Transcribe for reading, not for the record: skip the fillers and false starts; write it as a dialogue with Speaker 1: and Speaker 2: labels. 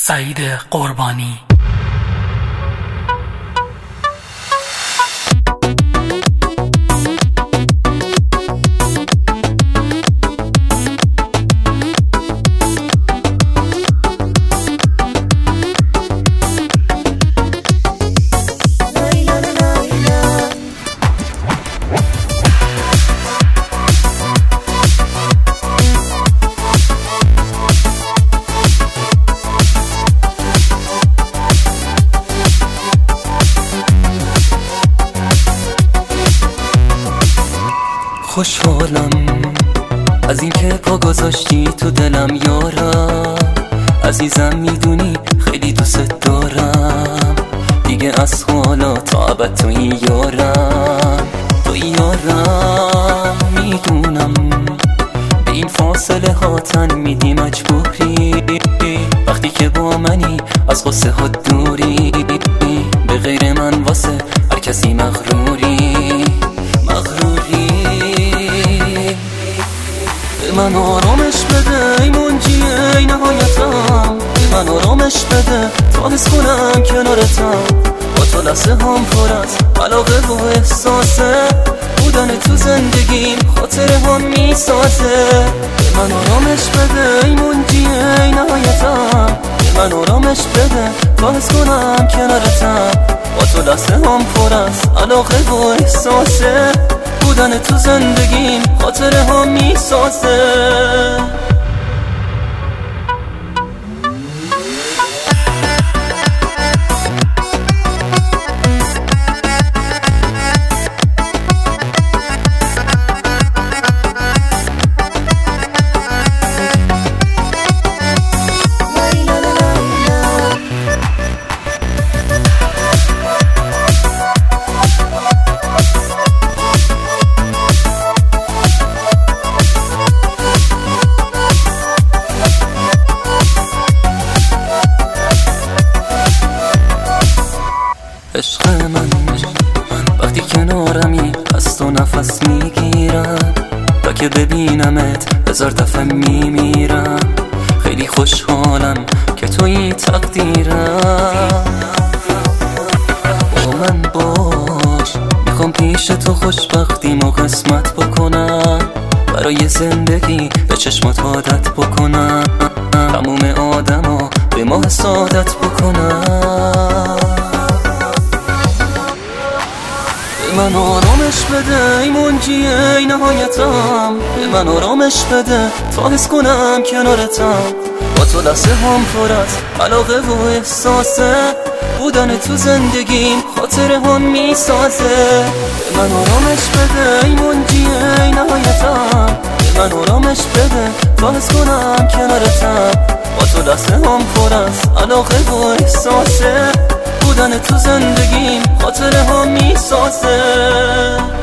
Speaker 1: سعید قربانی.
Speaker 2: خوشحالم از این که پا گذاشتی تو دلم یارم، عزیزم میدونی خیلی دوست دارم، دیگه از حالا تا ابد تویی یارم، تویی یارم. میدونم به این فاصله ها تن میدی مجبوری، وقتی که با منی از غصه ها دوری، به غیر من واسه هر کسی مغروری، مغروری. به من آرامش بده ای منجی ای نهایتم، به من آرامش بده تا حس کنم کنارتم، با تو لحظه هم پر از علاقه و احساسه، بودن تو زندگیم خاطره هم میسازه. به من آرامش بده ای منجی ای نهایتم، به من آرامش بده تا حس کنم کنارتم، با تو لحظه هم پر از علاقه و احساسه، بودن تو زندگیم خاطره ها میسازه. عشق من وقتی کنارمی از تو نفس میگیرم، تا که ببینمت هزار دفعه میمیرم، خیلی خوشحالم که توی تقدیرم، با من باش، میخوام پیش تو خوشبختیمو قسمت بکنم، برای زندگی به چشمات عادت بکنم، تموم آدما به ما سعادت بکنم. به من آرامش بده ای منجی ای نهایتم، به من آرامش بده تا حس کنم کنارتم، با تو لحظه هم پر از علاقه و احساسه، بودن تو زندگیم خاطره هم میسازه. به من آرامش بده ای منجی ای نهایتم، به من آرامش بده تا حس کنم کنارتم، با تو لحظه هم پر از علاقه و احساسه، بودن تو زندگیم خاطره ها میسازه.